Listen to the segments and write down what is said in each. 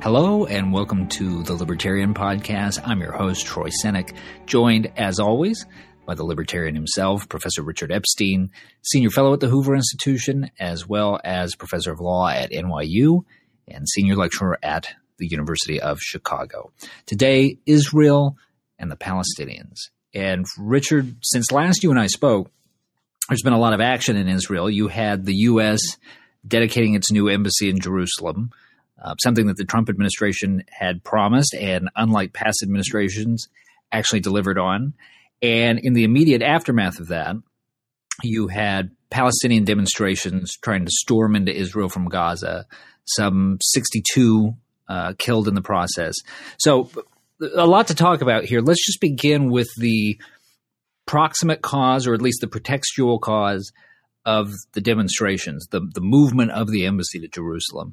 Hello and welcome to the Libertarian Podcast. I'm your host, Troy Senik, joined as always by the Libertarian himself, Professor Richard Epstein, Senior Fellow at the Hoover Institution, as well as Professor of Law at NYU and Senior Lecturer at the University of Chicago. Today, Israel and the Palestinians. And Richard, since last you and I spoke, there's been a lot of action in Israel. You had the U.S. dedicating its new embassy in Jerusalem, something that the Trump administration had promised and, unlike past administrations, actually delivered on. And in the immediate aftermath of that, you had Palestinian demonstrations trying to storm into Israel from Gaza, some 62 killed in the process. So a lot to talk about here. Let's just begin with the proximate cause, or at least the pretextual cause, of the demonstrations, the movement of the embassy to Jerusalem.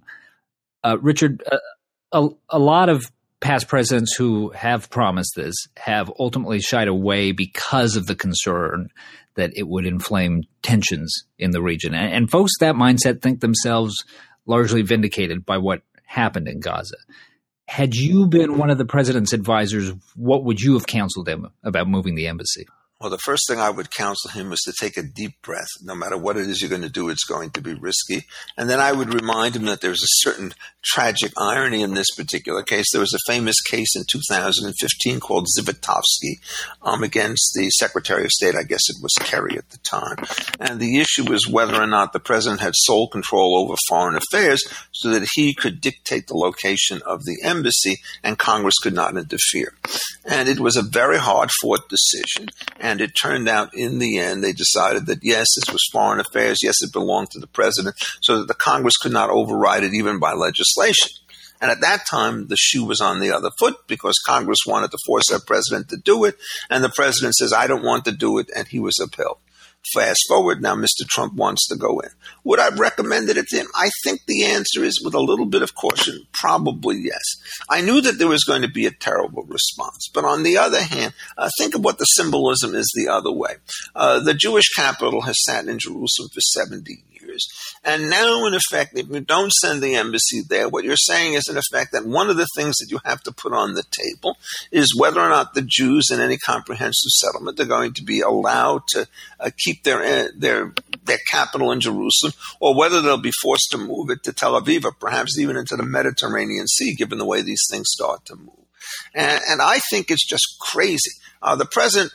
Richard, a lot of past presidents who have promised this have ultimately shied away because of the concern that it would inflame tensions in the region. And folks with that mindset think themselves largely vindicated by what happened in Gaza. Had you been one of the president's advisors, what would you have counseled him about moving the embassy? Well, the first thing I would counsel him is to take a deep breath. No matter what it is you're going to do, it's going to be risky. And then I would remind him that there's a certain tragic irony in this particular case. There was a famous case in 2015 called Zivotofsky against the Secretary of State. I guess it was Kerry at the time. And the issue was whether or not the president had sole control over foreign affairs so that he could dictate the location of the embassy and Congress could not interfere. And it was a very hard-fought decision. And it turned out in the end, they decided that, yes, this was foreign affairs. Yes, it belonged to the president, so that the Congress could not override it even by legislation. And at that time, the shoe was on the other foot because Congress wanted to force our president to do it. And the president says, I don't want to do it. And he was upheld. Fast forward, now Mr. Trump wants to go in. Would I have recommended it to him? I think the answer is, with a little bit of caution, probably yes. I knew that there was going to be a terrible response. But on the other hand, think of what the symbolism is the other way. The Jewish capital has sat in Jerusalem for 70 years. And now, in effect, if you don't send the embassy there, what you're saying is, in effect, that one of the things that you have to put on the table is whether or not the Jews in any comprehensive settlement are going to be allowed to keep their capital in Jerusalem, or whether they'll be forced to move it to Tel Aviv, or perhaps even into the Mediterranean Sea, given the way these things start to move. And I think it's just crazy. The president,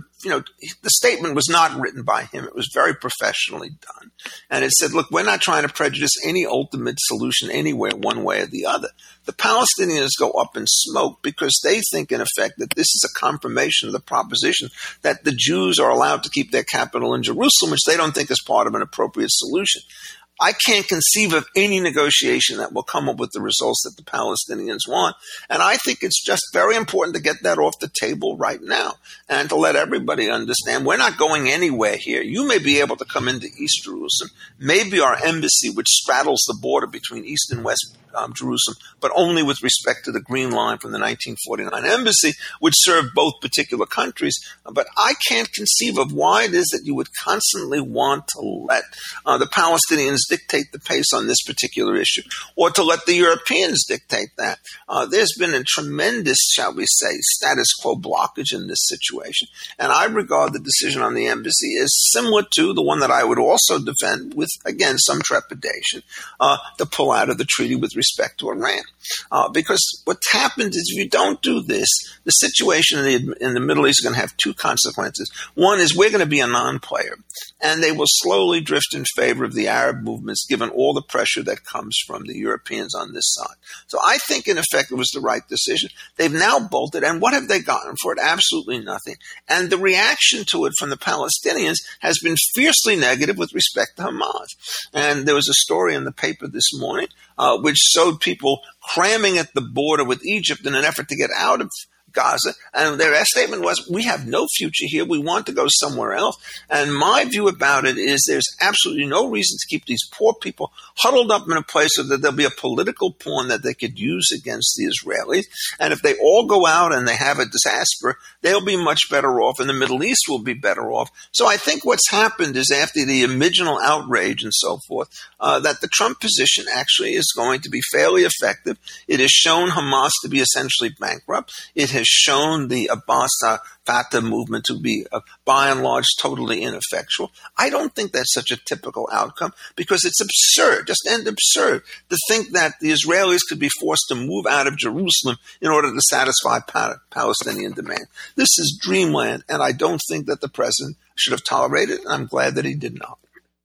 the statement was not written by him. It was very professionally done. And it said, look, we're not trying to prejudice any ultimate solution anywhere, one way or the other. The Palestinians go up in smoke because they think, in effect, that this is a confirmation of the proposition that the Jews are allowed to keep their capital in Jerusalem, which they don't think is part of an appropriate solution. I can't conceive of any negotiation that will come up with the results that the Palestinians want. And I think it's just very important to get that off the table right now and to let everybody understand we're not going anywhere here. You may be able to come into East Jerusalem. Maybe our embassy, which straddles the border between East and West Jerusalem, but only with respect to the Green Line from the 1949 embassy, which served both particular countries. But I can't conceive of why it is that you would constantly want to let the Palestinians dictate the pace on this particular issue, or to let the Europeans dictate that. There's been a tremendous, shall we say, status quo blockage in this situation. And I regard the decision on the embassy as similar to the one that I would also defend with, again, some trepidation, to pull out of the treaty with respect to Iran. Because what's happened is if you don't do this, the situation in the Middle East is going to have two consequences. One is we're going to be a non-player, and they will slowly drift in favor of the Arab movements given all the pressure that comes from the Europeans on this side. So I think, in effect, it was the right decision. They've now bolted, and what have they gotten for it? Absolutely nothing. And the reaction to it from the Palestinians has been fiercely negative with respect to Hamas. And there was a story in the paper this morning which showed people cramming at the border with Egypt in an effort to get out of Gaza. And their statement was, we have no future here. We want to go somewhere else. And my view about it is there's absolutely no reason to keep these poor people huddled up in a place so that there'll be a political pawn that they could use against the Israelis. And if they all go out and they have a disaster, they'll be much better off, and the Middle East will be better off. So I think what's happened is after the original outrage and so forth, that the Trump position actually is going to be fairly effective. It has shown Hamas to be essentially bankrupt. It has shown the Abbas Fatah movement to be, by and large, totally ineffectual. I don't think that's such a typical outcome because it's absurd, just absurd, to think that the Israelis could be forced to move out of Jerusalem in order to satisfy Palestinian demand. This is dreamland, and I don't think that the president should have tolerated it, and I'm glad that he did not.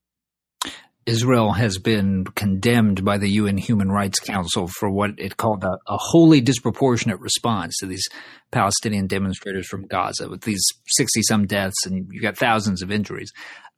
Israel has been condemned by the UN Human Rights Council for what it called a wholly disproportionate response to these Palestinian demonstrators from Gaza, with these 60-some deaths, and you got thousands of injuries.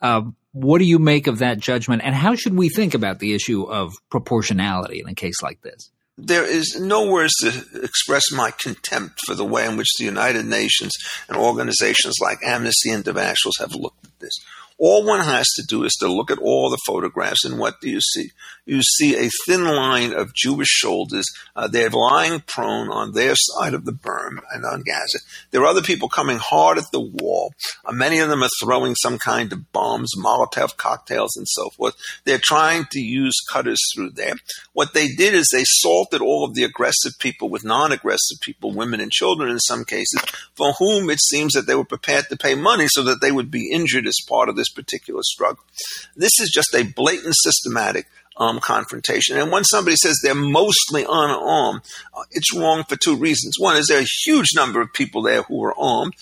What do you make of that judgment, and how should we think about the issue of proportionality in a case like this? There is no words to express my contempt for the way in which the United Nations and organizations like Amnesty International have looked at this. All one has to do is to look at all the photographs, and what do you see? You see a thin line of Jewish shoulders. They're lying prone on their side of the berm and on Gaza. There are other people coming hard at the wall. Many of them are throwing some kind of bombs, Molotov cocktails, and so forth. They're trying to use cutters through there. What they did is they salted all of the aggressive people with non-aggressive people, women and children in some cases, for whom it seems that they were prepared to pay money so that they would be injured as part of this particular struggle. This is just a blatant, systematic confrontation. And when somebody says they're mostly unarmed, it's wrong for two reasons. One is there are a huge number of people there who are armed.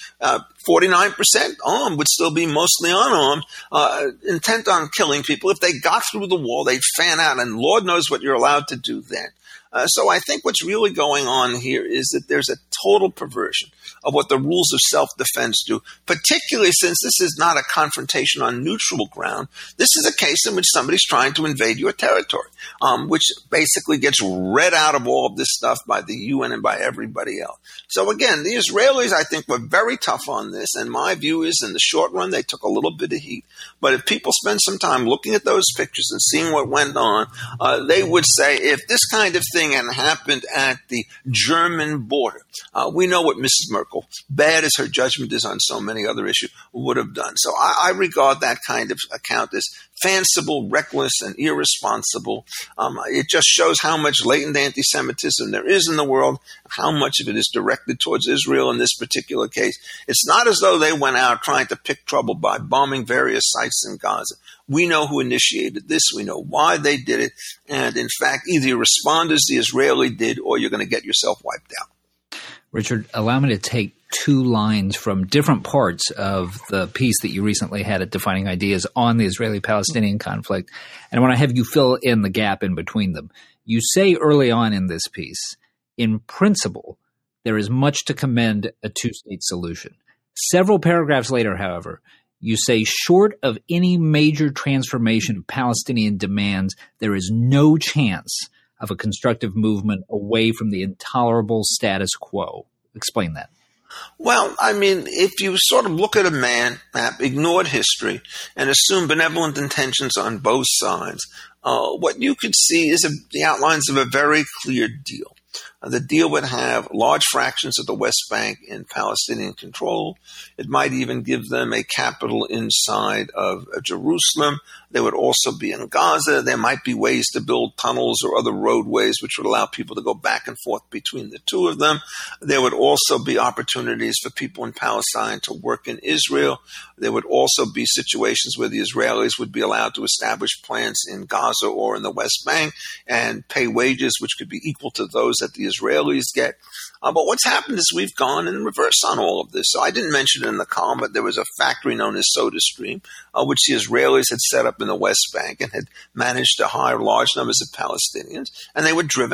49% armed would still be mostly unarmed, intent on killing people. If they got through the wall, they'd fan out, and Lord knows what you're allowed to do then. So I think what's really going on here is that there's a total perversion of what the rules of self-defense do, particularly since this is not a confrontation on neutral ground. This is a case in which somebody's trying to invade your territory, which basically gets read out of all of this stuff by the UN and by everybody else. So again, the Israelis, I think, were very tough on this, and my view is in the short run, they took a little bit of heat. But if people spend some time looking at those pictures and seeing what went on, they would say if this kind of thing had happened at the German border, we know what Mrs. Merkel, bad as her judgment is on so many other issues, would have done. So I regard that kind of account as fanciful, reckless, and irresponsible. It just shows how much latent anti-Semitism there is in the world, how much of it is directed towards Israel in this particular case. It's not as though they went out trying to pick trouble by bombing various sites in Gaza. We know who initiated this. We know why they did it. And in fact, either you respond as the Israeli did, or you're going to get yourself wiped out. Richard, allow me to take two lines from different parts of the piece that you recently had at Defining Ideas on the Israeli-Palestinian conflict, and I want to have you fill in the gap in between them. You say early on in this piece, in principle, there is much to commend a two-state solution. Several paragraphs later, however, you say, short of any major transformation of Palestinian demands, there is no chance of a constructive movement away from the intolerable status quo. Explain that. Well, I mean, if you sort of look at a map, ignored history, and assume benevolent intentions on both sides, what you could see is the outlines of a very clear deal. The deal would have large fractions of the West Bank in Palestinian control. It might even give them a capital inside of Jerusalem. They would also be in Gaza. There might be ways to build tunnels or other roadways which would allow people to go back and forth between the two of them. There would also be opportunities for people in Palestine to work in Israel. There would also be situations where the Israelis would be allowed to establish plants in Gaza or in the West Bank and pay wages which could be equal to those that the Israelis get. But what's happened is we've gone in reverse on all of this. So I didn't mention it in the column, but there was a factory known as SodaStream, which the Israelis had set up in the West Bank and had managed to hire large numbers of Palestinians, and they were driven out.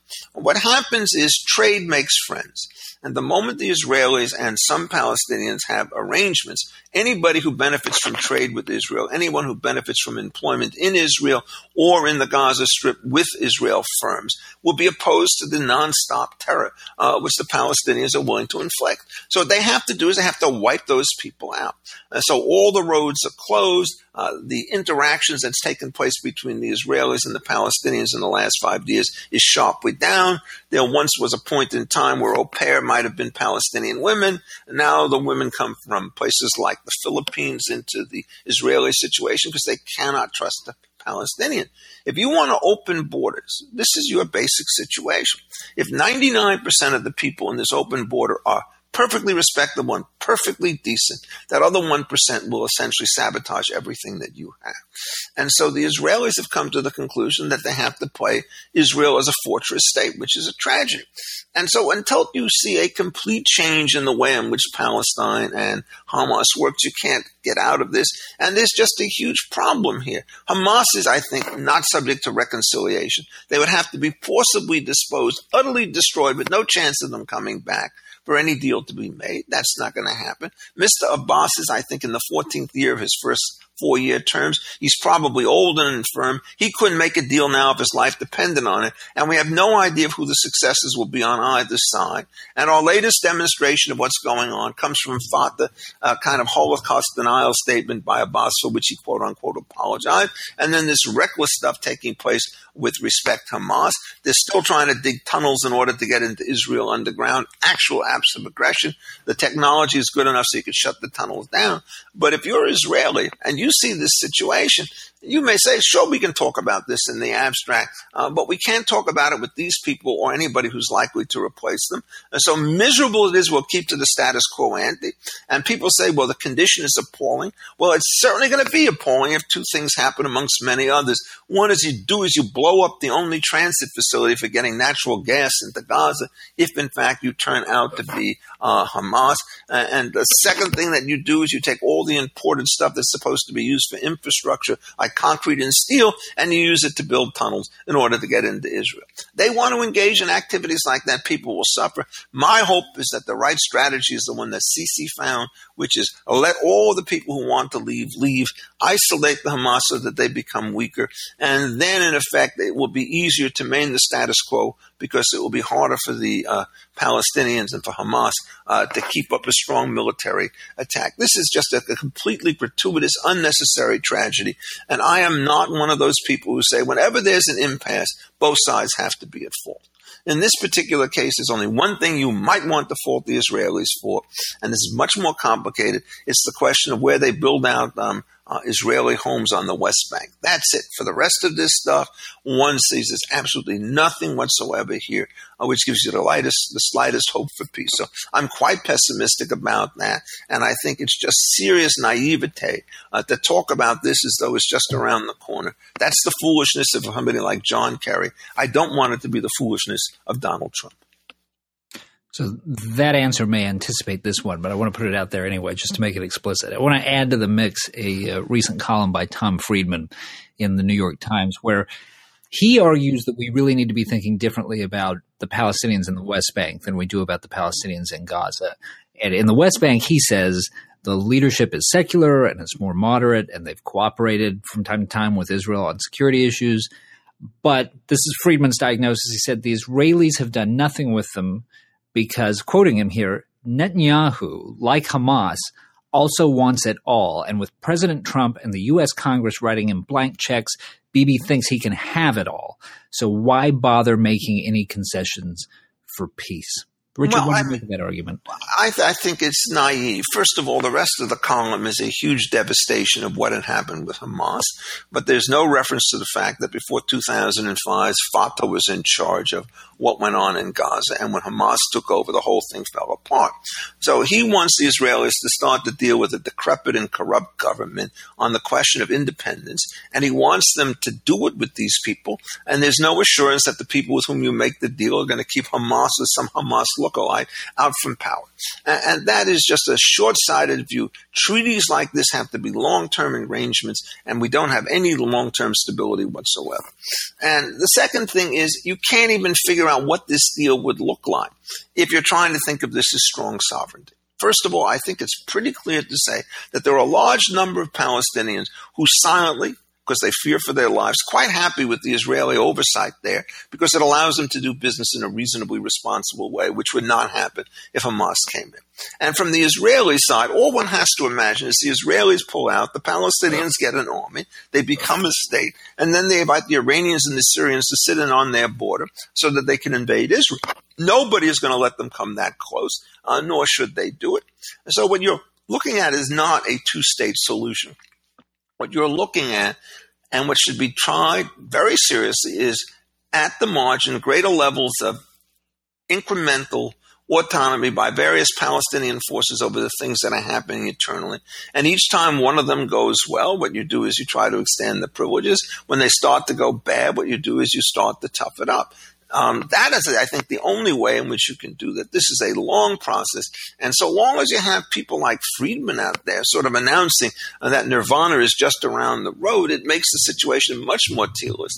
What happens is trade makes friends. And the moment the Israelis and some Palestinians have arrangements, anybody who benefits from trade with Israel, anyone who benefits from employment in Israel or in the Gaza Strip with Israel firms, will be opposed to the nonstop terror which the Palestinians are willing to inflict. So what they have to do is they have to wipe those people out. So all the roads are closed. The interactions that's taken place between the Israelis and the Palestinians in the last 5 years is sharply down. There once was a point in time where au pair might have been Palestinian women. Now the women come from places like the Philippines into the Israeli situation because they cannot trust the Palestinian. If you want to open borders, this is your basic situation. If 99% of the people in this open border are perfectly respectable and perfectly decent, that other 1% will essentially sabotage everything that you have. And so the Israelis have come to the conclusion that they have to play Israel as a fortress state, which is a tragedy. And so until you see a complete change in the way in which Palestine and Hamas works, you can't get out of this. And there's just a huge problem here. Hamas is, I think, not subject to reconciliation. They would have to be forcibly disposed, utterly destroyed, with no chance of them coming back for any deal to be made. That's not going to happen. Mr. Abbas is, I think, in the 14th year of his first 4-year terms. He's probably old and infirm. He couldn't make a deal now if his life depended on it. And we have no idea of who the successors will be on either side. And our latest demonstration of what's going on comes from Fatah, a kind of Holocaust denial statement by Abbas for which he quote unquote apologized. And then this reckless stuff taking place with respect to Hamas. They're still trying to dig tunnels in order to get into Israel underground. Actual acts of aggression. The technology is good enough so you can shut the tunnels down. But if you're Israeli and you see this situation, you may say, sure, we can talk about this in the abstract, but we can't talk about it with these people or anybody who's likely to replace them. And so miserable it is, we'll keep to the status quo ante. And people say, well, the condition is appalling. Well, it's certainly going to be appalling if two things happen amongst many others. One is you blow up the only transit facility for getting natural gas into Gaza, if in fact you turn out to be Hamas. And the second thing that you do is you take all the imported stuff that's supposed to be used for infrastructure, like concrete and steel, and you use it to build tunnels in order to get into Israel. They want to engage in activities like that. People will suffer. My hope is that the right strategy is the one that Sisi found, which is let all the people who want to leave, isolate the Hamas so that they become weaker, and then in effect it will be easier to maintain the status quo because it will be harder for the Palestinians and for Hamas to keep up a strong military attack. This is just a completely gratuitous, unnecessary tragedy. And I am not one of those people who say whenever there's an impasse, both sides have to be at fault. In this particular case, there's only one thing you might want to fault the Israelis for, and this is much more complicated. It's the question of where they build out Israeli homes on the West Bank. That's it. For the rest of this stuff, one sees there's absolutely nothing whatsoever here, which gives you the slightest hope for peace. So I'm quite pessimistic about that, and I think it's just serious naivete to talk about this as though it's just around the corner. That's the foolishness of somebody like John Kerry. I don't want it to be the foolishness of Donald Trump. So that answer may anticipate this one, but I want to put it out there anyway, just to make it explicit. I want to add to the mix a recent column by Tom Friedman in the New York Times, where he argues that we really need to be thinking differently about the Palestinians in the West Bank than we do about the Palestinians in Gaza. And in the West Bank, he says the leadership is secular and it's more moderate, and they've cooperated from time to time with Israel on security issues. But this is Friedman's diagnosis. He said the Israelis have done nothing with them because, quoting him here, Netanyahu, like Hamas, also wants it all. And with President Trump and the U.S. Congress writing him blank checks, Bibi thinks he can have it all. So why bother making any concessions for peace? Richard, what do you make of that argument? I think it's naive. First of all, the rest of the column is a huge devastation of what had happened with Hamas, but there's no reference to the fact that before 2005, Fatah was in charge of what went on in Gaza, and when Hamas took over, the whole thing fell apart. So he wants the Israelis to start to deal with a decrepit and corrupt government on the question of independence, and he wants them to do it with these people, and there's no assurance that the people with whom you make the deal are going to keep Hamas with some Hamas lookalike out from power. And that is just a short-sighted view. Treaties like this have to be long-term arrangements, and we don't have any long-term stability whatsoever. And the second thing is you can't even figure out what this deal would look like if you're trying to think of this as strong sovereignty. First of all, I think it's pretty clear to say that there are a large number of Palestinians who silently, because they fear for their lives, quite happy with the Israeli oversight there because it allows them to do business in a reasonably responsible way, which would not happen if Hamas came in. And from the Israeli side, all one has to imagine is the Israelis pull out, the Palestinians get an army, they become a state, and then they invite the Iranians and the Syrians to sit in on their border so that they can invade Israel. Nobody is going to let them come that close, nor should they do it. And so what you're looking at is not a two-state solution. What you're looking at, and what should be tried very seriously, is at the margin greater levels of incremental autonomy by various Palestinian forces over the things that are happening internally. And each time one of them goes well, what you do is you try to extend the privileges. When they start to go bad, what you do is you start to tough it up. That is, I think, the only way in which you can do that. This is a long process. And so long as you have people like Friedman out there sort of announcing that nirvana is just around the road, it makes the situation much more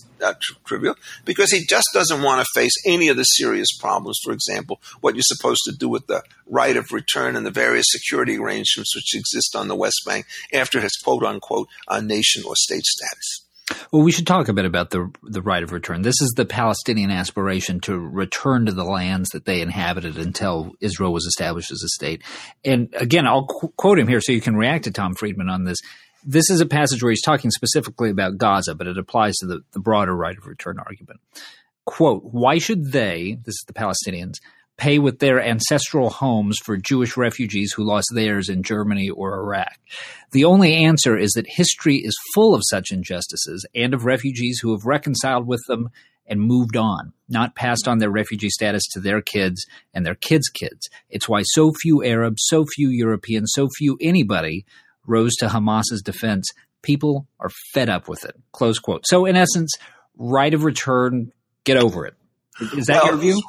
trivial because he just doesn't want to face any of the serious problems. For example, what you're supposed to do with the right of return and the various security arrangements which exist on the West Bank after it has, quote unquote, a nation or state status. Well, we should talk a bit about the right of return. This is the Palestinian aspiration to return to the lands that they inhabited until Israel was established as a state. And again, I'll quote him here so you can react to Tom Friedman on this. This is a passage where he's talking specifically about Gaza, but it applies to the broader right of return argument. Quote, why should they, this is the Palestinians, pay with their ancestral homes for Jewish refugees who lost theirs in Germany or Iraq? The only answer is that history is full of such injustices and of refugees who have reconciled with them and moved on, not passed on their refugee status to their kids and their kids' kids. It's why so few Arabs, so few Europeans, so few anybody rose to Hamas's defense. People are fed up with it. Close quote. So in essence, right of return, get over it. Is that your view?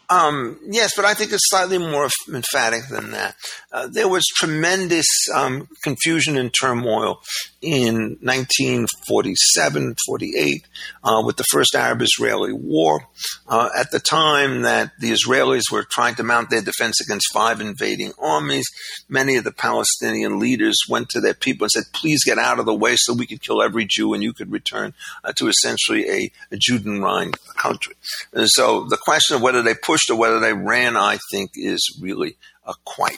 Yes, but I think it's slightly more emphatic than that. There was tremendous confusion and turmoil in 1947, 48, with the first Arab-Israeli War. At the time that the Israelis were trying to mount their defense against 5 invading armies, many of the Palestinian leaders went to their people and said, please get out of the way so we could kill every Jew and you could return to essentially a Judenrein country. And so the question of whether they pushed or whether they ran, I think, is really quite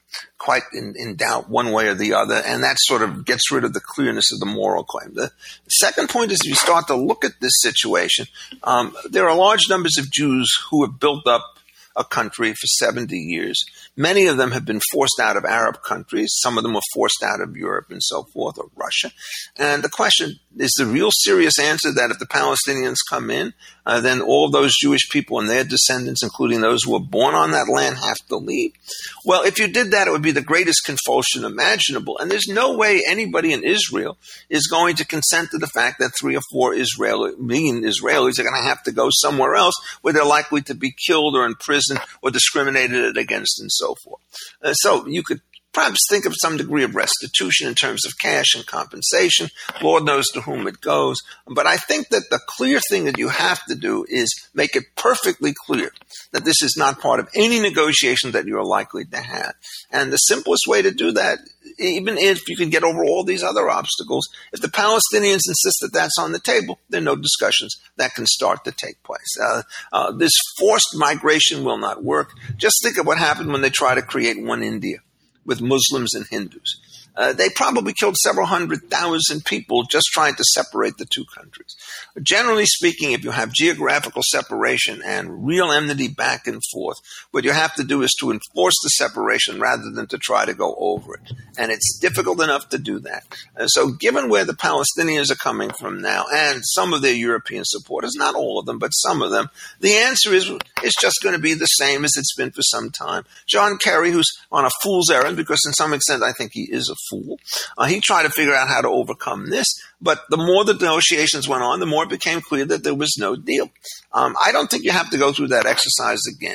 in doubt one way or the other, and that sort of gets rid of the clearness of the moral claim. The second point is if you start to look at this situation, there are large numbers of Jews who have built up a country for 70 years. Many of them have been forced out of Arab countries. Some of them were forced out of Europe and so forth, or Russia. And the question is the real serious answer that if the Palestinians come in, then all of those Jewish people and their descendants, including those who were born on that land, have to leave? Well, if you did that, it would be the greatest convulsion imaginable. And there's no way anybody in Israel is going to consent to the fact that 3 or 4 Israelis are going to have to go somewhere else where they're likely to be killed or imprisoned or discriminated against and so forth. So you could perhaps think of some degree of restitution in terms of cash and compensation. Lord knows to whom it goes. But I think that the clear thing that you have to do is make it perfectly clear that this is not part of any negotiation that you're likely to have. And the simplest way to do that, even if you can get over all these other obstacles, if the Palestinians insist that that's on the table, there are no discussions that can start to take place. This forced migration will not work. Just think of what happened when they try to create one India with Muslims and Hindus. They probably killed several 100,000 people just trying to separate the two countries. Generally speaking, if you have geographical separation and real enmity back and forth, what you have to do is to enforce the separation rather than to try to go over it. And it's difficult enough to do that. So given where the Palestinians are coming from now and some of their European supporters, not all of them, but some of them, the answer is it's just going to be the same as it's been for some time. John Kerry, who's on a fool's errand, because in some extent I think he is a fool, he tried to figure out how to overcome this, but the more the negotiations went on, the more it became clear that there was no deal. I don't think you have to go through that exercise again.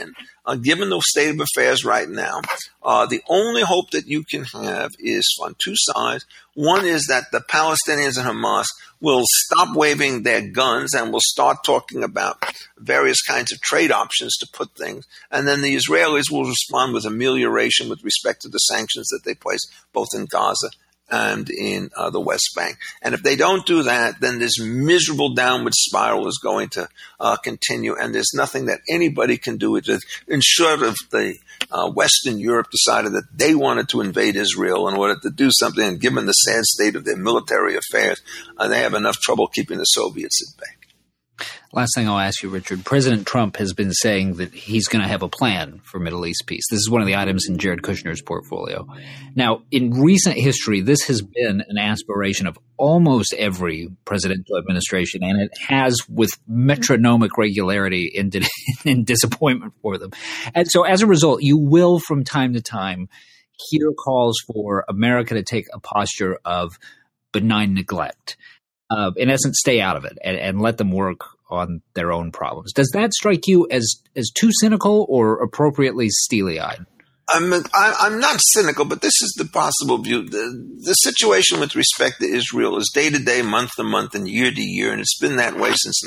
given the state of affairs right now, the only hope that you can have is on two sides. One is that the Palestinians and Hamas will stop waving their guns and will start talking about various kinds of trade options to put things. And then the Israelis will respond with amelioration with respect to the sanctions that they place both in Gaza and in the West Bank. And if they don't do that, then this miserable downward spiral is going to continue, and there's nothing that anybody can do with it. In short of the Western Europe decided that they wanted to invade Israel in order to do something, and given the sad state of their military affairs, they have enough trouble keeping the Soviets at bay. Last thing I'll ask you, Richard. President Trump has been saying that he's going to have a plan for Middle East peace. This is one of the items in Jared Kushner's portfolio. Now, in recent history, this has been an aspiration of almost every presidential administration, and it has with metronomic regularity ended in disappointment for them. And so as a result, you will from time to time hear calls for America to take a posture of benign neglect. In essence, stay out of it and let them work on their own problems. Does that strike you as too cynical or appropriately steely-eyed? I'm not cynical, but this is the possible view. The situation with respect to Israel is day to day, month to month, and year to year, and it's been that way since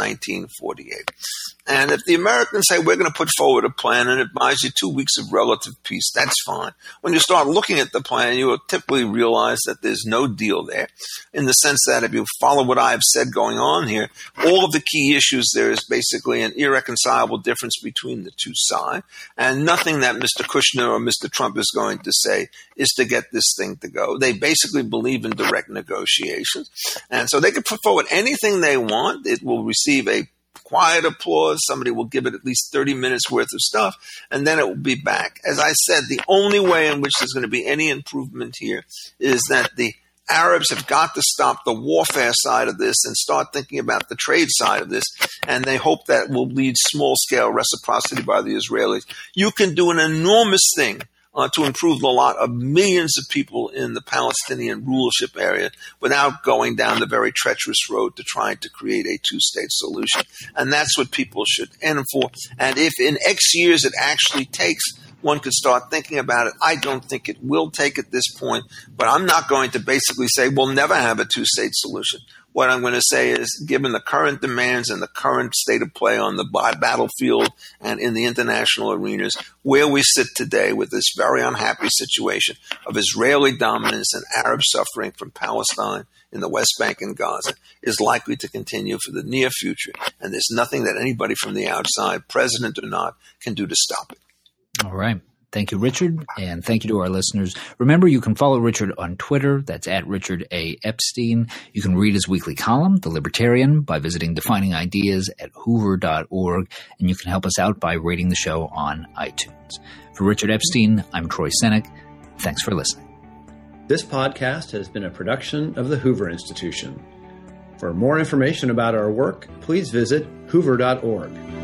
1948. And if the Americans say we're going to put forward a plan and it buys you 2 weeks of relative peace, that's fine. When you start looking at the plan, you will typically realize that there's no deal there, in the sense that if you follow what I've said going on here, all of the key issues, there is basically an irreconcilable difference between the two sides, and nothing that Mr. Kushner or Mr. Trump is going to say is to get this thing to go. They basically believe in direct negotiations, and so they can put forward anything they want. It will receive a quiet applause. Somebody will give it at least 30 minutes worth of stuff, and then it will be back. As I said, the only way in which there's going to be any improvement here is that the Arabs have got to stop the warfare side of this and start thinking about the trade side of this, and they hope that will lead small-scale reciprocity by the Israelis. You can do an enormous thing to improve the lot of millions of people in the Palestinian rulership area without going down the very treacherous road to trying to create a two-state solution. And that's what people should aim for. And if in X years it actually takes, one could start thinking about it. I don't think it will take at this point, but I'm not going to basically say we'll never have a two-state solution. What I'm going to say is, given the current demands and the current state of play on the battlefield and in the international arenas, where we sit today with this very unhappy situation of Israeli dominance and Arab suffering from Palestine in the West Bank and Gaza, is likely to continue for the near future. And there's nothing that anybody from the outside, president or not, can do to stop it. All right. Thank you, Richard, and thank you to our listeners. Remember, you can follow Richard on Twitter. That's at Richard A. Epstein. You can read his weekly column, The Libertarian, by visiting Defining Ideas at hoover.org, and you can help us out by rating the show on iTunes. For Richard Epstein, I'm Troy Senik. Thanks for listening. This podcast has been a production of the Hoover Institution. For more information about our work, please visit hoover.org.